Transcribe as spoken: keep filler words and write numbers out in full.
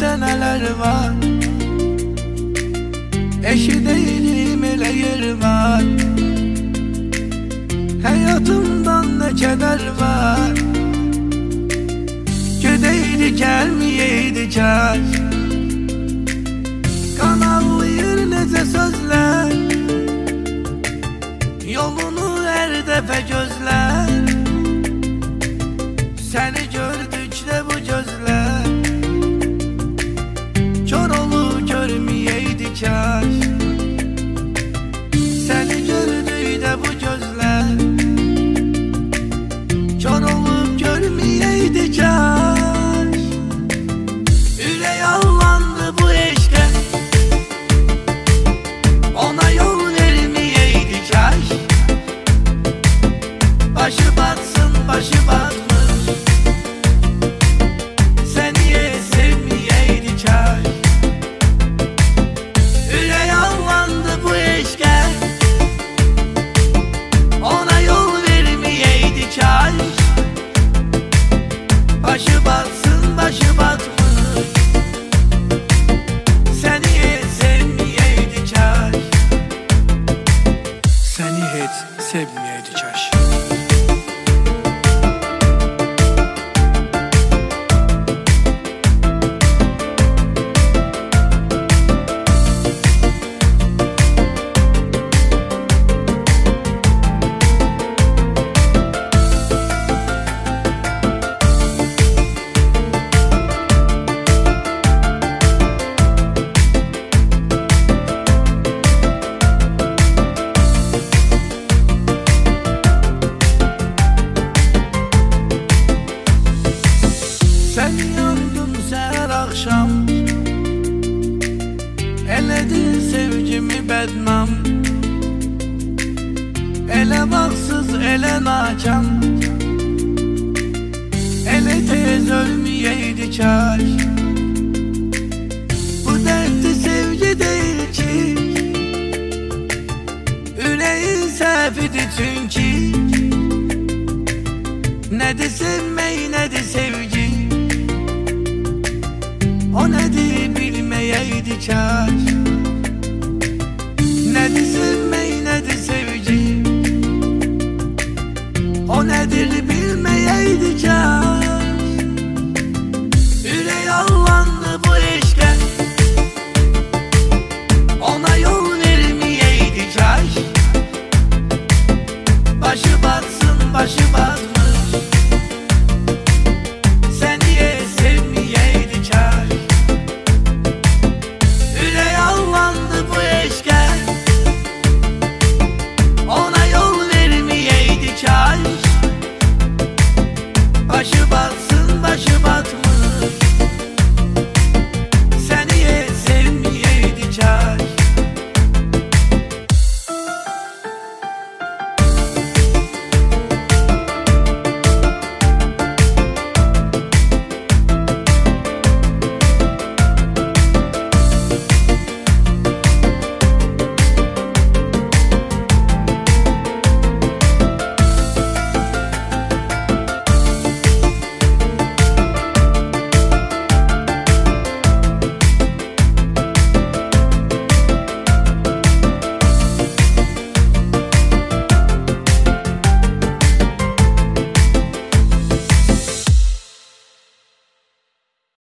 Sende neler var, eşi değilim elə yer var. Hayatımdan ne keder var, gedeydi gelmeyeydi kaş. Kanallayır nece sözler, yolunu her defa gözler. Seni gördükçe bu gözler kör olup görmeyeydi kaş. Seni gördükçe bu gözler kör olup görmeyeydi kaş. Ürey allandı bu eşke, ona yol vermeyeydi kaş. Başı batsın başı batmış, seni sevmeyeydi kaş. Ürey allandı bu eşke, ona yol vermeyeydi kaş. Başı batsın başı batmış, seni sevmeyeydi kaş. Seni hiç sevmeyeydi kaş. Sen yandın səhər axşam, elədin sevgimi bədnam. Elə vaxtsız, elə nakam, elə tez ölməyeydi kaş. Bu dərdli sevgi deyil ki, ürəyin səhvidir çünki. Nədir sevmək, nədir sevgi, o nedir bilmeyeydi kaş. Nedir sevmek, nedir sevgi, o nedir bilmeyeydi kaş.